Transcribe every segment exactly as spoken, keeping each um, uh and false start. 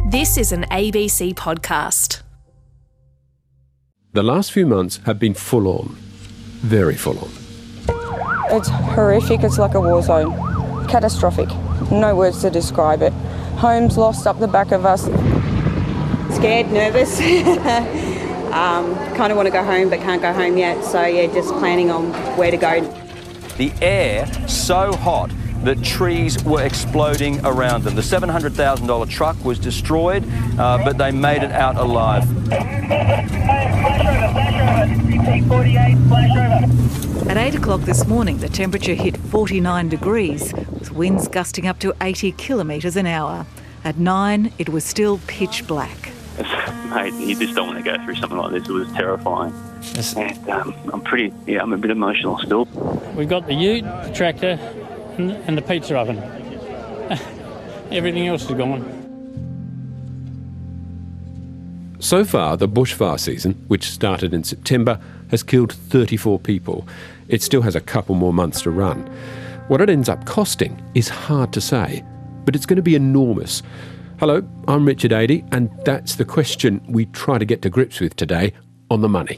This is an A B C podcast. The last few months have been full on, very full on. It's horrific, it's like a war zone. Catastrophic. No words to describe it. Homes lost up the back of us. Scared, nervous. um, kind of want to go home but can't go home yet. So yeah, just planning on where to go. The air so hot that trees were exploding around them. The seven hundred thousand dollars truck was destroyed, uh, but they made it out alive. At eight o'clock this morning, the temperature hit forty-nine degrees, with winds gusting up to eighty kilometres an hour. At nine, it was still pitch black. Mate, you just don't want to go through something like this. It was terrifying. And um, I'm pretty, yeah, I'm a bit emotional still. We've got the ute, the tractor, and, and the pizza oven. Everything else is gone. So far, the bushfire season, which started in September, has killed thirty-four people. It still has a couple more months to run. What it ends up costing is hard to say, but it's going to be enormous. Hello, I'm Richard Adey, and that's the question we try to get to grips with today on The Money.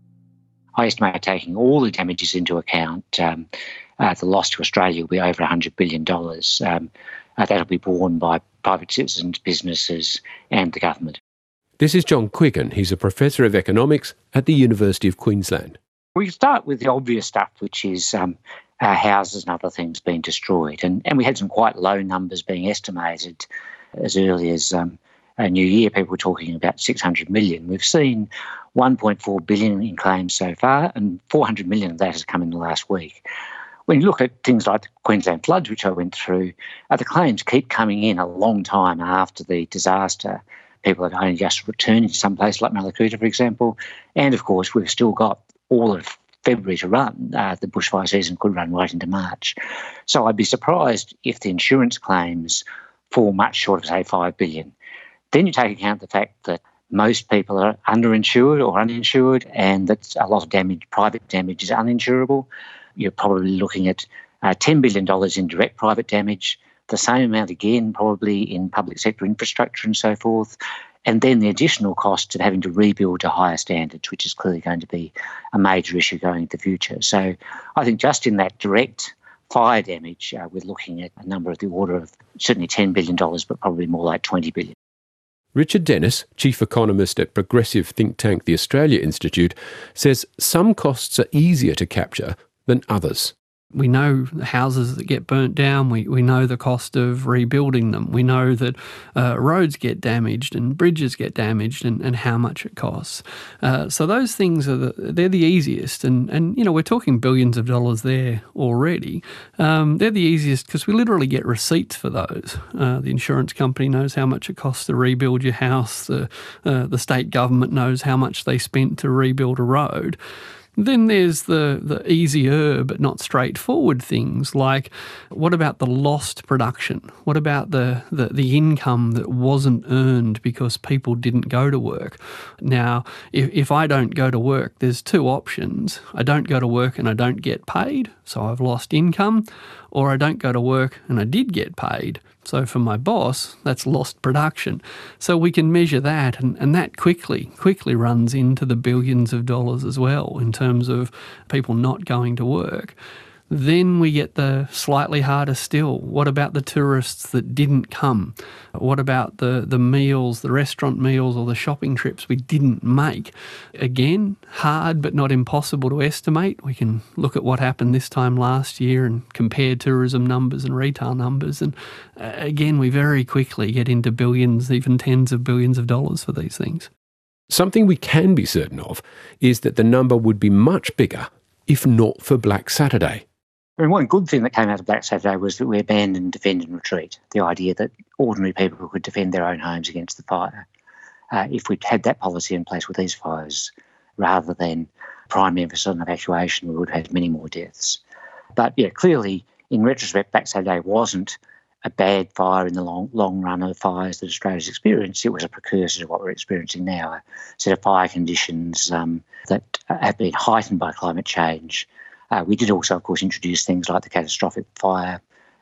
I estimate taking all the damages into account, um, uh, the loss to Australia will be over one hundred billion dollars. Um, uh, that'll be borne by private citizens, businesses and the government. This is John Quiggin. He's a professor of economics at the University of Queensland. We start with the obvious stuff, which is um, uh, houses and other things being destroyed. And, and we had some quite low numbers being estimated as early as um, a New Year. People were talking about six hundred million. We've seen one point four billion in claims so far, and four hundred million of that has come in the last week. When you look at things like the Queensland floods, which I went through, uh, the claims keep coming in a long time after the disaster. People are only just returning to some place like Mallacoota, for example. And, of course, we've still got all of February to run. Uh, the bushfire season could run right into March. So I'd be surprised if the insurance claims fall much short of, say, five billion dollars. Then you take account the fact that most people are underinsured or uninsured, and that a lot of damage, private damage, is uninsurable. You're probably looking at uh, ten billion dollars in direct private damage, the same amount again probably in public sector infrastructure and so forth, and then the additional cost of having to rebuild to higher standards, which is clearly going to be a major issue going into the future. So I think just in that direct fire damage, uh, we're looking at a number of the order of certainly ten billion dollars, but probably more like twenty billion dollars. Richard Denniss, chief economist at progressive think tank the Australia Institute, says some costs are easier to capture than others. We know the houses that get burnt down. We, we know the cost of rebuilding them. We know that uh, roads get damaged and bridges get damaged and, and how much it costs. Uh, so those things are the, they're the easiest. And, and, you know, we're talking billions of dollars there already. Um, they're the easiest because we literally get receipts for those. Uh, the insurance company knows how much it costs to rebuild your house. The, uh, the state government knows how much they spent to rebuild a road. Then there's the, the easier but not straightforward things like, what about the lost production? What about the, the, the income that wasn't earned because people didn't go to work? Now, if, if I don't go to work, there's two options. I don't go to work and I don't get paid, so I've lost income, or I don't go to work and I did get paid. So for my boss, that's lost production. So we can measure that, and, and that quickly, quickly runs into the billions of dollars as well in terms of people not going to work. Then we get the slightly harder still. What about the tourists that didn't come? What about the, the meals, the restaurant meals or the shopping trips we didn't make? Again, hard but not impossible to estimate. We can look at what happened this time last year and compare tourism numbers and retail numbers. And uh, again, we very quickly get into billions, even tens of billions of dollars for these things. Something we can be certain of is that the number would be much bigger if not for Black Saturday. And one good thing that came out of Black Saturday was that we abandoned defend and retreat, the idea that ordinary people could defend their own homes against the fire. Uh, if we'd had that policy in place with these fires, rather than prime emphasis on evacuation, we would have had many more deaths. But yeah, clearly, in retrospect, Black Saturday wasn't a bad fire in the long long run of fires that Australia's experienced. It was a precursor to what we're experiencing now, a set of fire conditions um, that have been heightened by climate change. Uh, we did also, of course, introduce things like the catastrophic fire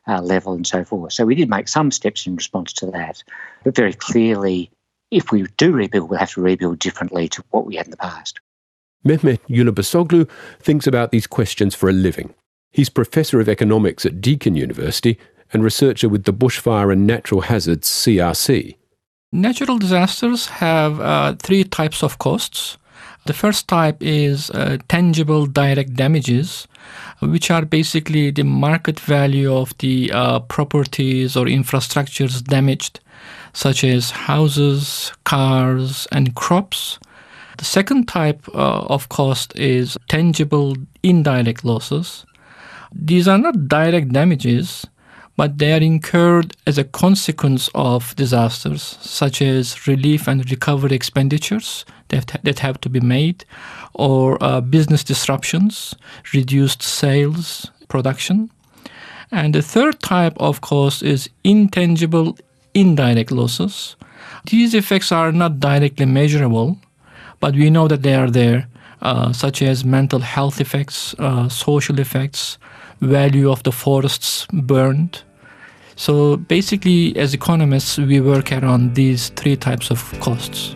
uh, level and so forth. So we did make some steps in response to that. But very clearly, if we do rebuild, we'll have to rebuild differently to what we had in the past. Mehmet Yulubasoglu thinks about these questions for a living. He's Professor of Economics at Deakin University and researcher with the Bushfire and Natural Hazards C R C. Natural disasters have uh, three types of costs. The first type is uh, tangible direct damages, which are basically the market value of the uh, properties or infrastructures damaged, such as houses, cars, and crops. The second type uh, of cost is tangible indirect losses. These are not direct damages, but they are incurred as a consequence of disasters, such as relief and recovery expenditures that, that have to be made, or uh, business disruptions, reduced sales, production. And the third type of cost is intangible indirect losses. These effects are not directly measurable, but we know that they are there, uh, such as mental health effects, uh, social effects, value of the forests burned. So basically, as economists, we work around these three types of costs.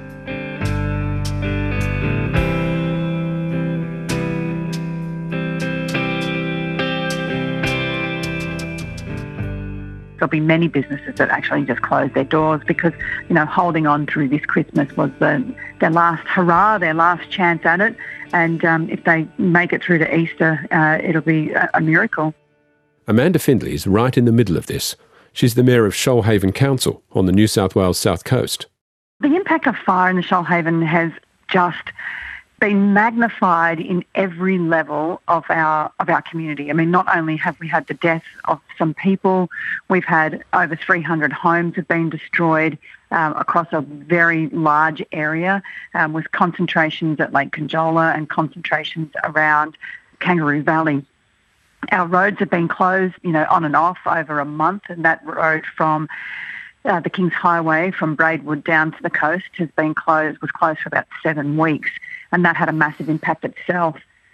There'll be many businesses that actually just close their doors because, you know, holding on through this Christmas was the, their last hurrah, their last chance at it. And um, if they make it through to Easter, uh, it'll be a, a miracle. Amanda Findlay is right in the middle of this. She's the Mayor of Shoalhaven Council on the New South Wales South Coast. The impact of fire in the Shoalhaven has just been magnified in every level of our of our community. I mean, not only have we had the death of some people, we've had over three hundred homes have been destroyed um, across a very large area, um, with concentrations at Lake Conjola and concentrations around Kangaroo Valley. Our roads have been closed, you know, on and off over a month, and that road from uh, the Kings Highway from Braidwood down to the coast has been closed, was closed for about seven weeks, and that had a massive impact itself.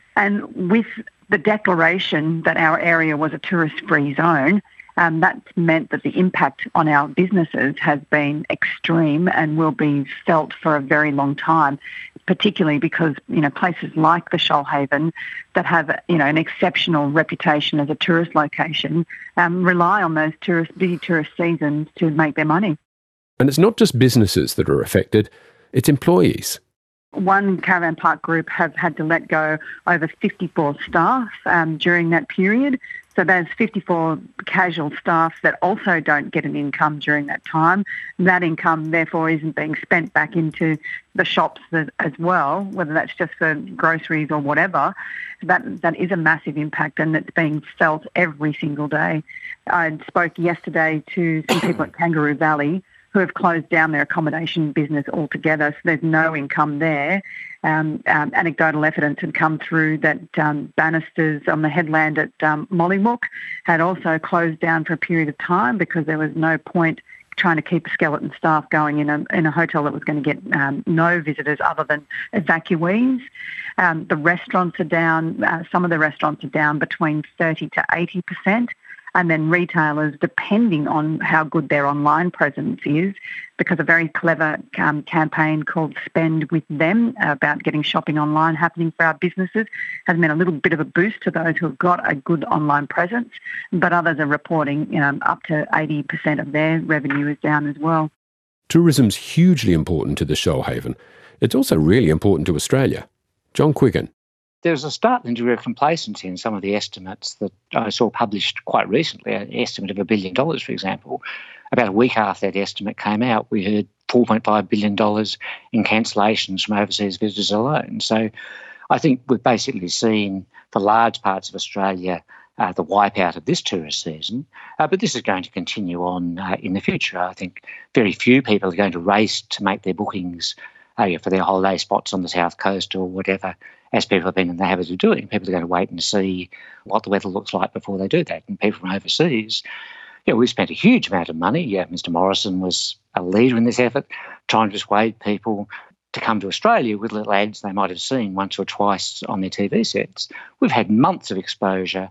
And with the declaration that our area was a tourist-free zone, um, that's meant that the impact on our businesses has been extreme and will be felt for a very long time, particularly because, you know, places like the Shoalhaven that have, you know, an exceptional reputation as a tourist location um, rely on those tourist, busy tourist seasons to make their money. And it's not just businesses that are affected, it's employees. One caravan park group have had to let go over fifty-four staff um, during that period. So there's fifty-four casual staff that also don't get an income during that time. That income, therefore, isn't being spent back into the shops as well, whether that's just for groceries or whatever. That that is a massive impact, and it's being felt every single day. I spoke yesterday to some people at Kangaroo Valley who have closed down their accommodation business altogether, so there's no income there. Um, um, anecdotal evidence had come through that um, Bannisters on the headland at um, Mollymook had also closed down for a period of time because there was no point trying to keep a skeleton staff going in a in a hotel that was going to get um, no visitors other than evacuees. Um, the restaurants are down. Uh, some of the restaurants are down between thirty to eighty percent. And then retailers, depending on how good their online presence is, because a very clever um, campaign called Spend With Them about getting shopping online happening for our businesses has meant a little bit of a boost to those who have got a good online presence, but others are reporting um, up to eighty percent of their revenue is down as well. Tourism's hugely important to the Shoalhaven. It's also really important to Australia. John Quiggin. There's a startling degree of complacency in some of the estimates that I saw published quite recently, an estimate of a billion dollars, for example. About a week after that estimate came out, we heard four point five billion dollars in cancellations from overseas visitors alone. So I think we've basically seen, for large parts of Australia, uh, the wipeout of this tourist season. Uh, but this is going to continue on uh, in the future. I think very few people are going to race to make their bookings uh, for their holiday spots on the South Coast or whatever, as people have been in the habit of doing. People are going to wait and see what the weather looks like before they do that. And people from overseas, you know, we've spent a huge amount of money. Yeah, Mister Morrison was a leader in this effort, trying to persuade people to come to Australia with little ads they might have seen once or twice on their T V sets. We've had months of exposure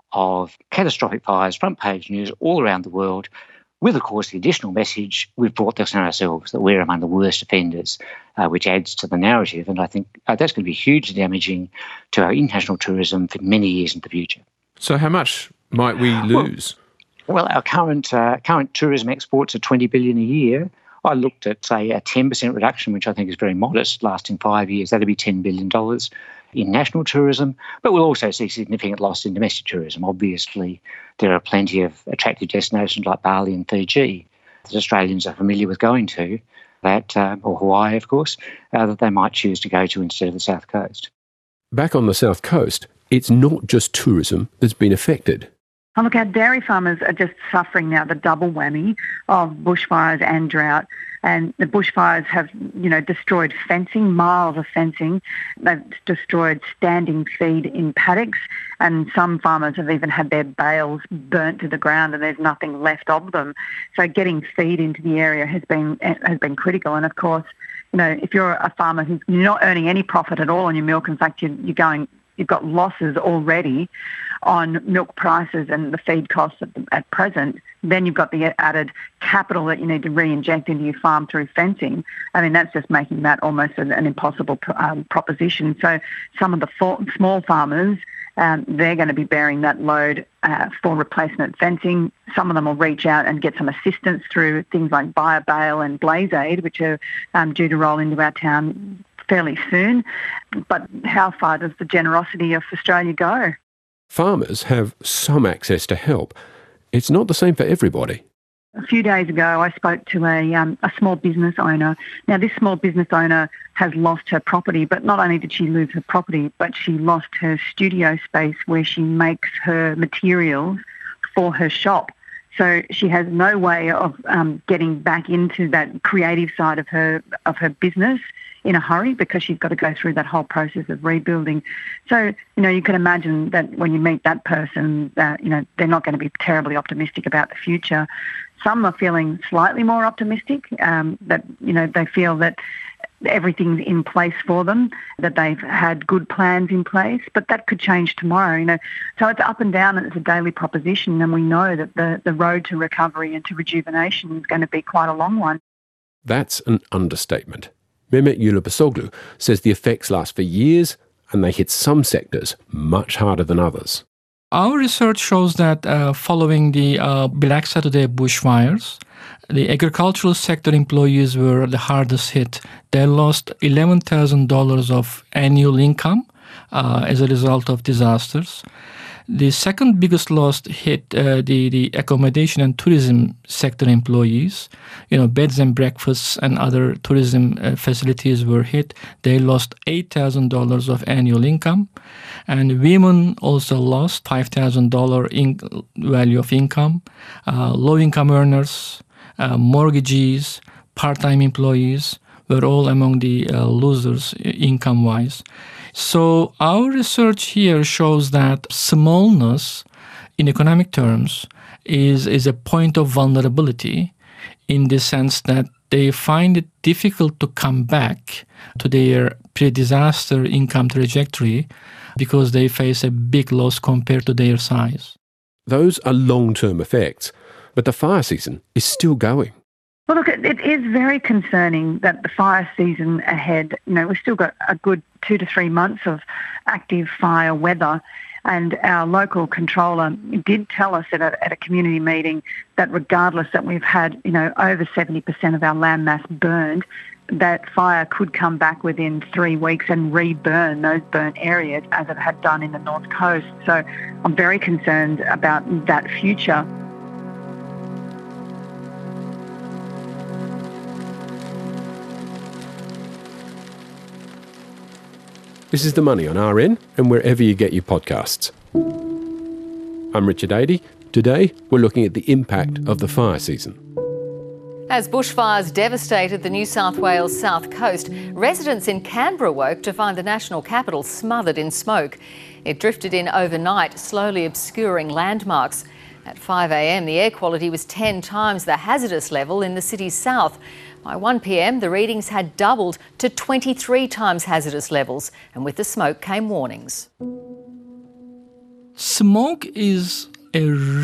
of catastrophic fires, front page news all around the world, with, of course, the additional message, we've brought this on ourselves, that we're among the worst offenders, uh, which adds to the narrative. And I think uh, that's going to be hugely damaging to our international tourism for many years in the future. So how much might we lose? Well, well our current uh, current tourism exports are twenty billion dollars a year. I looked at, say, a ten percent reduction, which I think is very modest, lasting five years. That'd be ten billion dollars in national tourism, but we'll also see significant loss in domestic tourism. Obviously, there are plenty of attractive destinations like Bali and Fiji that Australians are familiar with going to, that uh, or Hawaii, of course, uh, that they might choose to go to instead of the South Coast. Back on the South Coast, it's not just tourism that's been affected. Oh, look, our dairy farmers are just suffering now the double whammy of bushfires and drought. And the bushfires have, you know, destroyed fencing, miles of fencing. They've destroyed standing feed in paddocks. And some farmers have even had their bales burnt to the ground and there's nothing left of them. So getting feed into the area has been has been critical. And of course, you know, if you're a farmer who's you're not earning any profit at all on your milk, in fact, you're, you're going, you've got losses already on milk prices and the feed costs at, at present, then you've got the added capital that you need to re-inject into your farm through fencing. I mean, that's just making that almost an, an impossible um, proposition. So some of the for, small farmers, um, they're going to be bearing that load uh, for replacement fencing. Some of them will reach out and get some assistance through things like BioBale and Blaze Aid, which are um, due to roll into our town fairly soon. But how far does the generosity of Australia go? Farmers have some access to help. It's not the same for everybody. A few days ago, I spoke to a um, a small business owner. Now, this small business owner has lost her property, but not only did she lose her property, but she lost her studio space where she makes her materials for her shop. So she has no way of um, getting back into that creative side of her of her business in a hurry because she's got to go through that whole process of rebuilding. So, you know, you can imagine that when you meet that person, uh, you know, they're not going to be terribly optimistic about the future. Some are feeling slightly more optimistic, um, that, you know, they feel that everything's in place for them, that they've had good plans in place, but that could change tomorrow, you know. So it's up and down and it's a daily proposition, and we know that the, the road to recovery and to rejuvenation is going to be quite a long one. That's an understatement. Mehmet Yulubasoglu says the effects last for years and they hit some sectors much harder than others. Our research shows that uh, following the uh, Black Saturday bushfires, the agricultural sector employees were the hardest hit. They lost eleven thousand dollars of annual income uh, as a result of disasters. The second biggest loss hit uh, the, the accommodation and tourism sector employees. You know, beds and breakfasts and other tourism uh, facilities were hit. They lost eight thousand dollars of annual income. And women also lost five thousand dollars in value of income. Uh, low-income earners, uh, mortgagees, part-time employees were all among the uh, losers income-wise. So our research here shows that smallness in economic terms is, is a point of vulnerability in the sense that they find it difficult to come back to their pre-disaster income trajectory because they face a big loss compared to their size. Those are long-term effects, but the fire season is still going. Well, look, it, it is very concerning that the fire season ahead, you know, we've still got a good two to three months of active fire weather. And our local controller did tell us at a, at a community meeting that regardless that we've had, you know, over seventy percent of our land mass burned, that fire could come back within three weeks and re-burn those burnt areas as it had done in the North Coast. So I'm very concerned about that future. This is The Money on R N and wherever you get your podcasts. I'm Richard Adey. Today, we're looking at the impact of the fire season. As bushfires devastated the New South Wales south coast, residents in Canberra woke to find the national capital smothered in smoke. It drifted in overnight, slowly obscuring landmarks. At five a m, the air quality was ten times the hazardous level in the city's south. By one p m, the readings had doubled to twenty-three times hazardous levels, and with the smoke came warnings. Smoke is a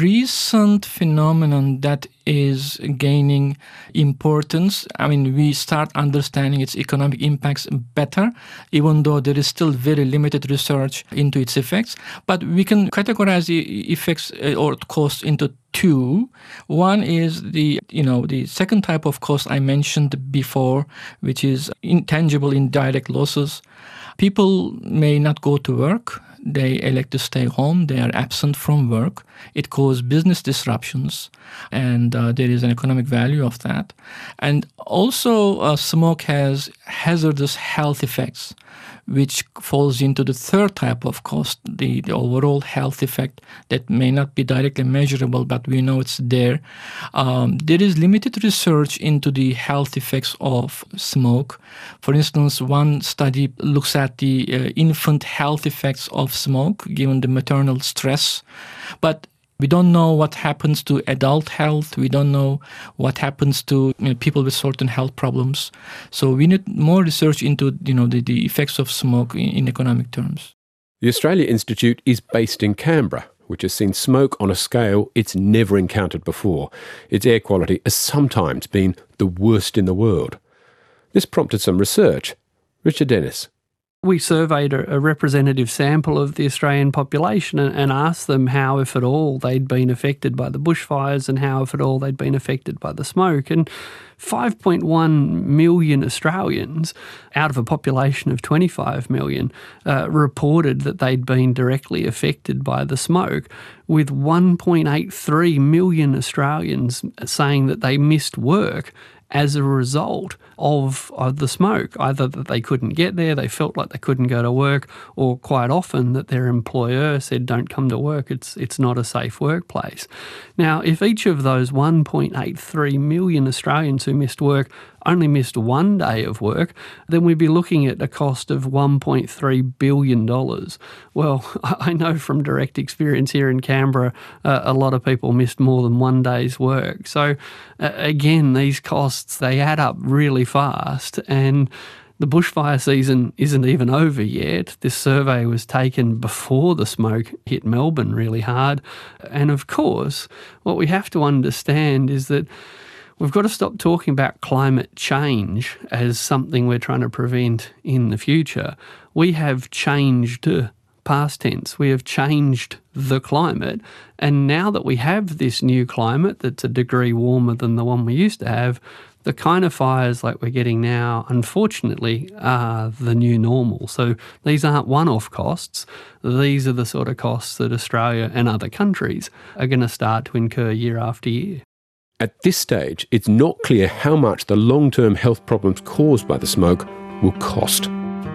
recent phenomenon that is gaining importance. I mean, we start understanding its economic impacts better, even though there is still very limited research into its effects. But we can categorize the effects or costs into two. One is the, you know, the second type of cost I mentioned before, which is intangible indirect losses. People may not go to work. They elect to stay home. They are absent from work. It causes business disruptions, and uh, there is an economic value of that. And also, uh, smoke has hazardous health effects, which falls into the third type of cost, the, the overall health effect that may not be directly measurable, but we know it's there. Um, there is limited research into the health effects of smoke. For instance, one study looks at the uh, infant health effects of smoke, given the maternal stress. But we don't know what happens to adult health. We don't know what happens to, you know, people with certain health problems. So we need more research into, you know, the, the effects of smoke in, in economic terms. The Australia Institute is based in Canberra, which has seen smoke on a scale it's never encountered before. Its air quality has sometimes been the worst in the world. This prompted some research. Richard Dennis. We surveyed a, a representative sample of the Australian population and, and asked them how, if at all, they'd been affected by the bushfires and how, if at all, they'd been affected by the smoke. And five point one million Australians, out of a population of twenty-five million, uh, reported that they'd been directly affected by the smoke, with one point eight three million Australians saying that they missed work as a result of, of the smoke, either that they couldn't get there, they felt like they couldn't go to work, or quite often that their employer said, don't come to work, it's it's not a safe workplace. Now, if each of those one point eight three million Australians who missed work only missed one day of work, then we'd be looking at a cost of one point three billion dollars. Well, I know from direct experience here in Canberra, uh, a lot of people missed more than one day's work. So uh, again, these costs, they add up really fast, and the bushfire season isn't even over yet. This survey was taken before the smoke hit Melbourne really hard. And of course, what we have to understand is that we've got to stop talking about climate change as something we're trying to prevent in the future. We have changed, past tense, we have changed the climate. And now that we have this new climate that's a degree warmer than the one we used to have, the kind of fires like we're getting now, unfortunately, are the new normal. So these aren't one-off costs. These are the sort of costs that Australia and other countries are going to start to incur year after year. At this stage, it's not clear how much the long-term health problems caused by the smoke will cost.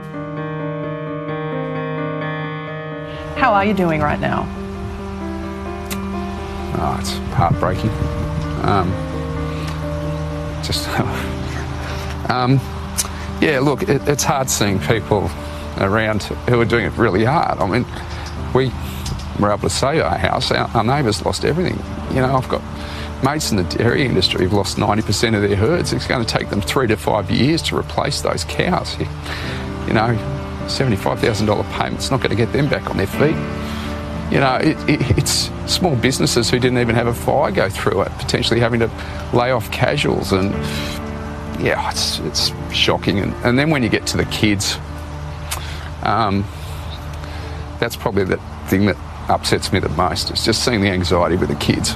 How are you doing right now? Oh, it's heartbreaking. Um, just, um, yeah, look, it, it's hard seeing people around who are doing it really hard. I mean, we were able to save our house. Our, our neighbours lost everything. You know, I've got mates in the dairy industry who've lost ninety percent of their herds. It's going to take them three to five years to replace those cows. You, you know, seventy-five thousand dollars payment's not going to get them back on their feet. You know, it, it, it's small businesses who didn't even have a fire go through it, potentially having to lay off casuals, and yeah, it's it's shocking. And, and then when you get to the kids, um, that's probably the thing that upsets me the most. It's just seeing the anxiety with the kids.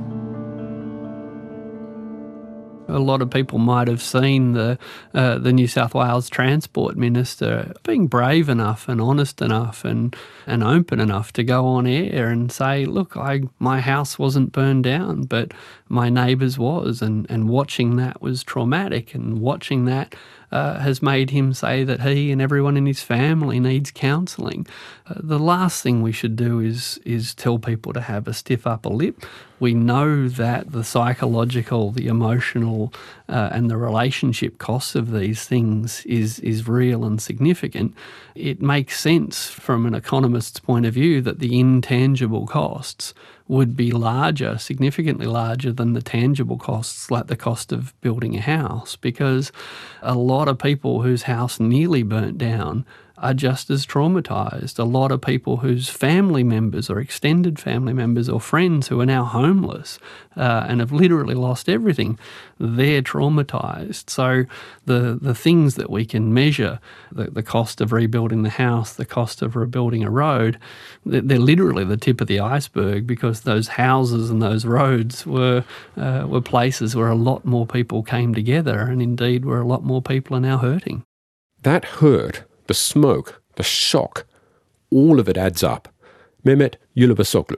A lot of people might have seen the uh, the New South Wales Transport Minister being brave enough and honest enough and, and open enough to go on air and say, look, I my house wasn't burned down, but my neighbour's was, and, and watching that was traumatic, and watching that uh, has made him say that he and everyone in his family needs counselling. Uh, the last thing we should do is is tell people to have a stiff upper lip. We know that the psychological, the emotional uh, and the relationship costs of these things is, is real and significant. It makes sense from an economist's point of view that the intangible costs would be larger, significantly larger than the tangible costs, like the cost of building a house, because a lot of people whose house nearly burnt down are just as traumatised. A lot of people whose family members or extended family members or friends who are now homeless uh, and have literally lost everything, they're traumatised. So the the things that we can measure, the, the cost of rebuilding the house, the cost of rebuilding a road, they're, they're literally the tip of the iceberg, because those houses and those roads were uh, were places where a lot more people came together, and indeed where a lot more people are now hurting. That hurt, the smoke, the shock, all of it adds up. Mehmet Yulubasoglu.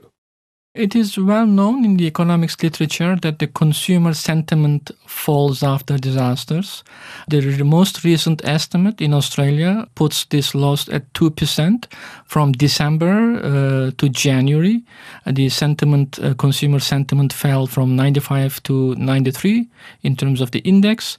It is well known in the economics literature that the consumer sentiment falls after disasters. The most recent estimate in Australia puts this loss at two percent from December uh, to January. Uh, the sentiment, uh, consumer sentiment fell from ninety-five to ninety-three in terms of the index.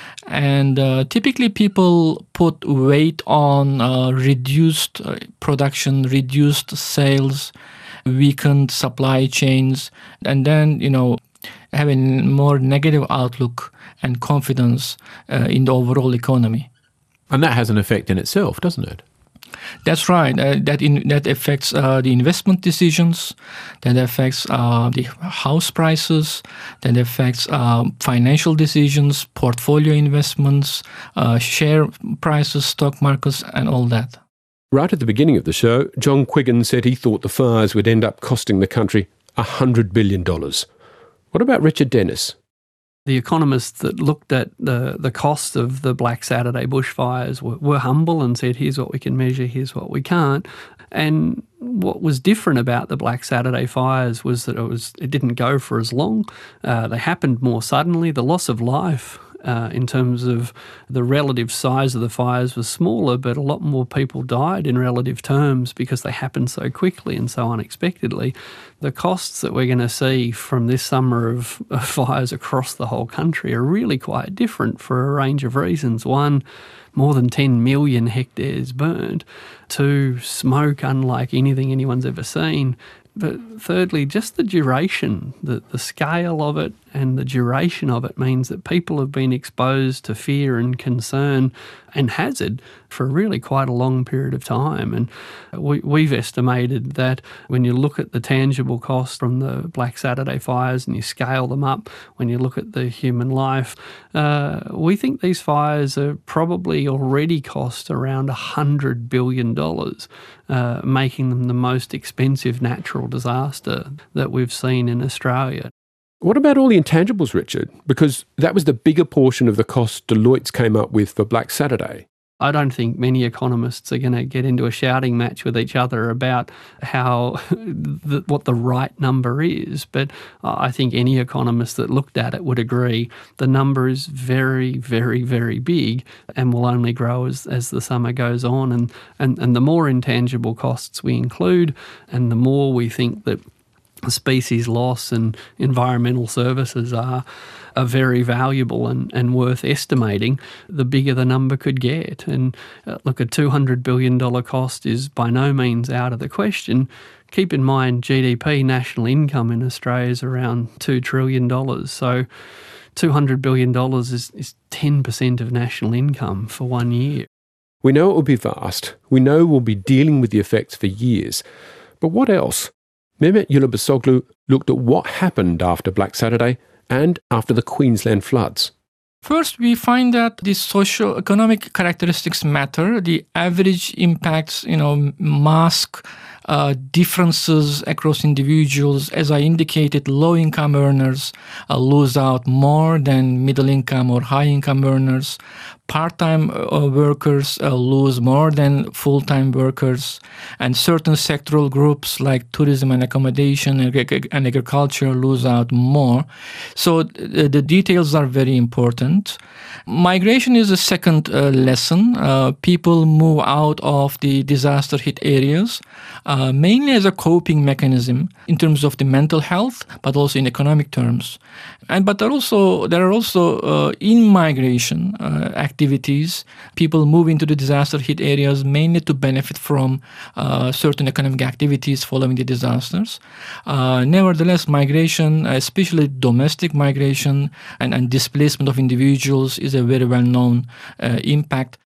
And uh, typically people put weight on uh, reduced uh, production, reduced sales, weakened supply chains, and then, you know, having a more negative outlook and confidence uh, in the overall economy. And that has an effect in itself, doesn't it? That's right. Uh, that in, that affects uh, the investment decisions, that affects uh, the house prices, that affects uh, financial decisions, portfolio investments, uh, share prices, stock markets, and all that. Right at the beginning of the show, John Quiggin said he thought the fires would end up costing the country one hundred billion dollars. What about Richard Denniss? The economists that looked at the, the cost of the Black Saturday bushfires were, were humble and said, here's what we can measure, here's what we can't. And what was different about the Black Saturday fires was that it was it didn't go for as long. Uh, they happened more suddenly. The loss of life Uh, in terms of the relative size of the fires was smaller, but a lot more people died in relative terms because they happened so quickly and so unexpectedly. The costs that we're going to see from this summer of, of fires across the whole country are really quite different for a range of reasons. One, more than ten million hectares burned. Two, smoke unlike anything anyone's ever seen. But thirdly, just the duration, the, the scale of it and the duration of it means that people have been exposed to fear and concern and hazard for really quite a long period of time. And we, we've estimated that when you look at the tangible cost from the Black Saturday fires and you scale them up, when you look at the human life, uh, we think these fires are probably already cost around one hundred billion dollars, uh, making them the most expensive natural disaster that we've seen in Australia. What about all the intangibles, Richard? Because that was the bigger portion of the cost Deloitte's came up with for Black Saturday. I don't think many economists are going to get into a shouting match with each other about how the, what the right number is, but I think any economist that looked at it would agree the number is very, very, very big and will only grow as, as the summer goes on. And, and, and the more intangible costs we include and the more we think that species loss and environmental services are are very valuable and, and worth estimating, the bigger the number could get. And uh, look, a two hundred billion dollars cost is by no means out of the question. Keep in mind, G D P, national income in Australia is around two trillion dollars. So two hundred billion dollars is, is ten percent of national income for one year. We know it will be vast. We know we'll be dealing with the effects for years. But what else? Mehmet Yulubasoglu looked at what happened after Black Saturday and after the Queensland floods. First, we find that the socio-economic characteristics matter. The average impacts, you know, mask uh, differences across individuals. As I indicated, low-income earners uh, lose out more than middle-income or high-income earners. Part-time uh, workers uh, lose more than full-time workers, and certain sectoral groups like tourism and accommodation and, ag- and agriculture lose out more. So th- the details are very important. Migration is a second uh, lesson. Uh, people move out of the disaster-hit areas, uh, mainly as a coping mechanism in terms of the mental health, but also in economic terms. And but there also there are also uh, in migration uh, activities. People move into the disaster-hit areas mainly to benefit from uh, certain economic activities following the disasters. Uh, nevertheless, migration, especially domestic migration and, and displacement of individuals, is a very well-known uh, impact.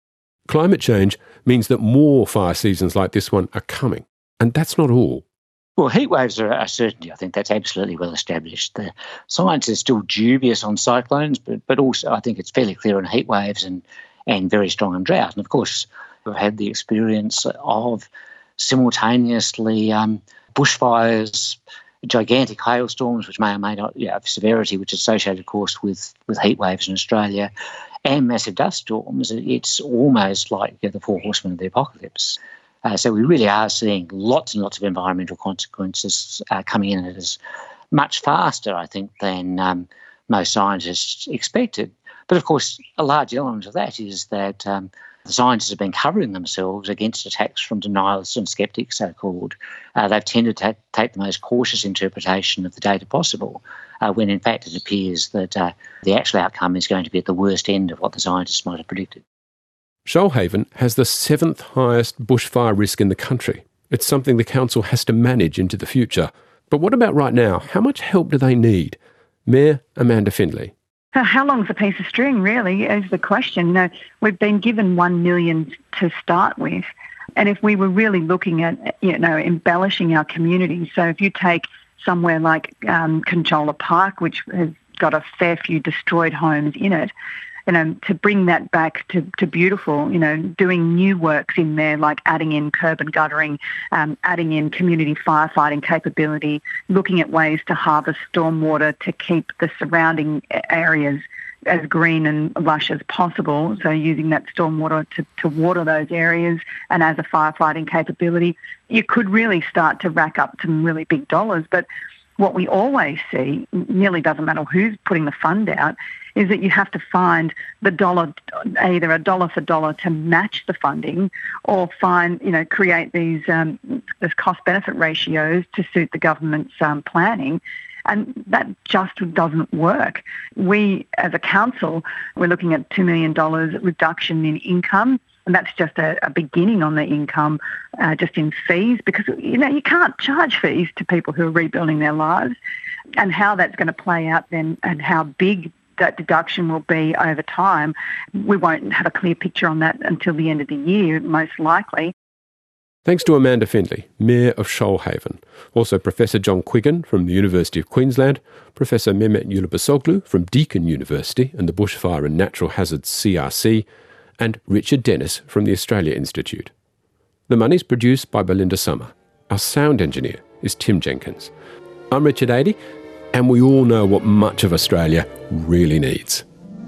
Climate change means that more fire seasons like this one are coming. And that's not all. Well, heat waves are a certainty. I think that's absolutely well established. The science is still dubious on cyclones, but, but also I think it's fairly clear on heat waves and, and very strong on drought. And of course, we've had the experience of simultaneously um, bushfires, gigantic hailstorms, which may or may not yeah, have severity, which is associated, of course, with, with heat waves in Australia, and massive dust storms. It's almost like you know, the four horsemen of the apocalypse. Uh, so we really are seeing lots and lots of environmental consequences uh, coming in at us much faster, I think, than um, most scientists expected. But of course, a large element of that is that um, the scientists have been covering themselves against attacks from denialists and sceptics, so-called. Uh, they've tended to take the most cautious interpretation of the data possible, uh, when in fact it appears that uh, the actual outcome is going to be at the worst end of what the scientists might have predicted. Shoalhaven has the seventh highest bushfire risk in the country. It's something the council has to manage into the future. But what about right now? How much help do they need? Mayor Amanda Findlay. How long's a piece of string, really, is the question. You know, we've been given one million to start with. And if we were really looking at, you know, embellishing our community, so if you take somewhere like um, Conjola Park, which has got a fair few destroyed homes in it, you know, to bring that back to, to beautiful, you know, doing new works in there, like adding in curb and guttering, um, adding in community firefighting capability, looking at ways to harvest stormwater to keep the surrounding areas as green and lush as possible. So using that stormwater to, to water those areas and as a firefighting capability, you could really start to rack up some really big dollars. But what we always see, nearly doesn't matter who's putting the fund out, is that you have to find the dollar, either a dollar for dollar to match the funding, or find, you know, create these um, this cost-benefit ratios to suit the government's um, planning. And that just doesn't work. We, as a council, we're looking at two million dollars reduction in income, and that's just a, a beginning on the income, uh, just in fees, because, you know, you can't charge fees to people who are rebuilding their lives. And how that's going to play out then, and how big that deduction will be over time, we won't have a clear picture on that until the end of the year, most likely. Thanks to Amanda Findlay, Mayor of Shoalhaven. Also Professor John Quiggin from the University of Queensland, Professor Mehmet Yulubasoglu from Deakin University and the Bushfire and Natural Hazards C R C, and Richard Dennis from the Australia Institute. The Money's produced by Belinda Summer. Our sound engineer is Tim Jenkins. I'm Richard Adey, and we all know what much of Australia really needs.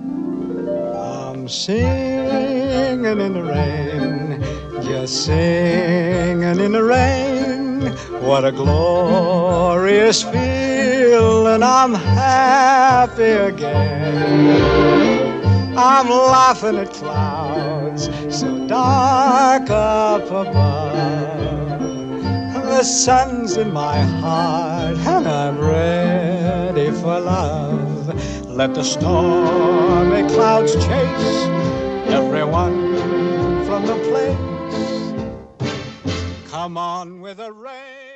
I'm singing in the rain, just singing in the rain. What a glorious feeling, I'm happy again. I'm laughing at clouds so dark up above. The sun's in my heart and I'm ready for love. Let the stormy clouds chase everyone from the place. Come on with the rain.